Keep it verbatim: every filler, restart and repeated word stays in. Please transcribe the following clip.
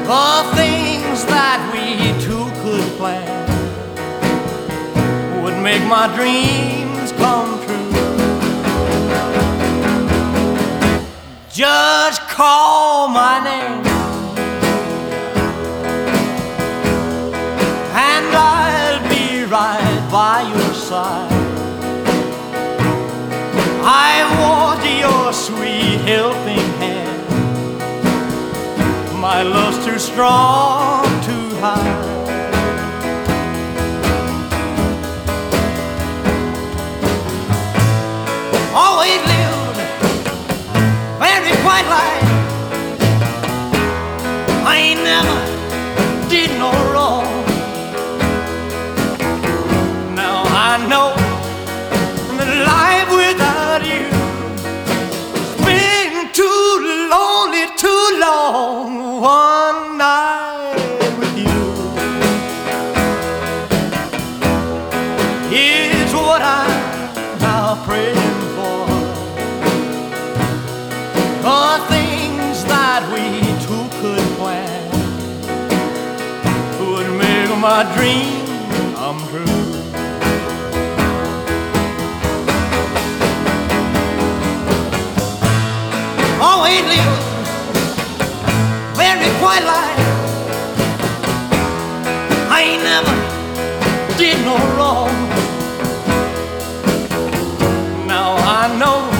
The things that we two could plan would make my dreams come true. Just call my name and I'll be right by your side. I want your sweet helping hand. My love's too strong to hide. Always lived very quiet life. I ain't never did no wrong. Now I know that life without you has been too lonely, too long. One night with you is what I'm now praying for. The things that we two could plan would make my dream come true. Always live very quiet life. I ain't never did no wrong. Now I know